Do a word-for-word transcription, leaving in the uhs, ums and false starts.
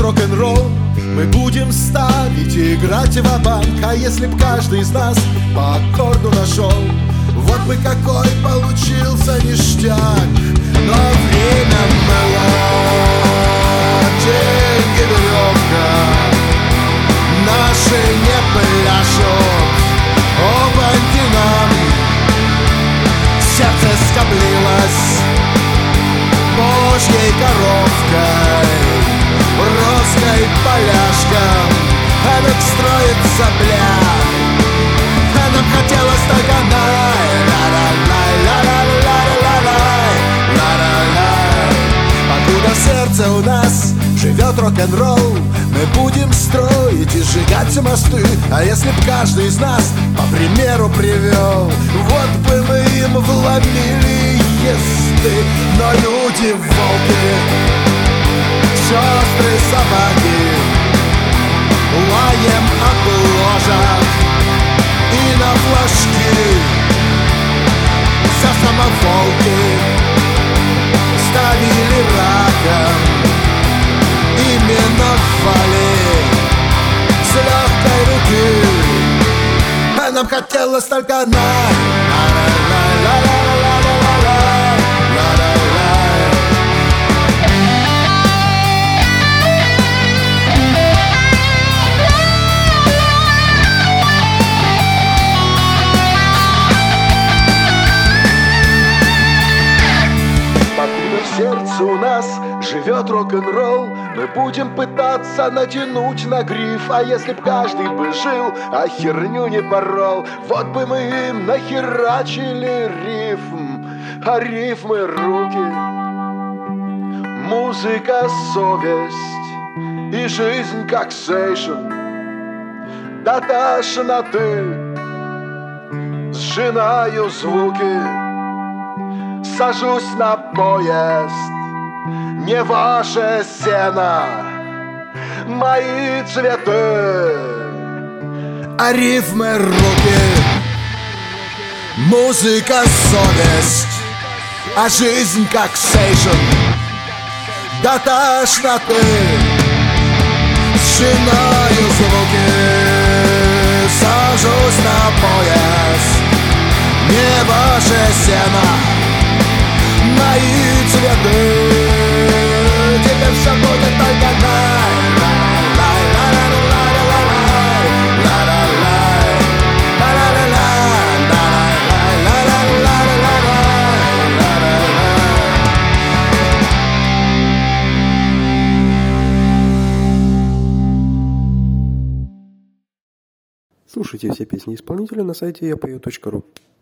рок-н-ролл мы будем ставить и играть ва-банк. А если б каждый из нас по аккорду нашел, вот бы какой получился ништяк. Но время мыло, деньги веревка, наши не пляшут, опаньки нам. Сердце скоблилось божьей коровкой, роской поляшком, а нам строится бля. А нам хотелось только най, ла-ла-лай, ла-ла-ла-ла-ла-лай, ла-ла-лай. Покуда в сердце у нас живет рок-н-ролл, мы будем строить и сжигать мосты. А если б каждый из нас по примеру привел, вот бы мы им вломили езды. Но люди волки, сестры собаки, лаем от ложек и на флажки. За самоволки ставили раком, именовали с легкой руки. А нам хотелось только на в сердце у нас живет рок-н-ролл, мы будем пытаться натянуть на гриф. А если б каждый бы жил, а херню не порол, вот бы мы им нахерачили рифм. А рифмы руки, музыка совесть и жизнь как сейшн. До тошноты сжинаю звуки, сажусь на поезд, не ваше сено, мои цветы, а рифмы руки, музыка совесть, а жизнь как сейшн. До тошноты сжинаю звуки, сажусь на поезд, не ваше сено, мои цветы. Теперь все будет только най, лай, ла-ла-ла-ла-ла-ла-лай, ла-ла-лай, ла-ла-ла-лай, ла-ла-ла-ла-ла-лай, ла-ла-лай. Слушайте все песни исполнителя на сайте я пою точка ру.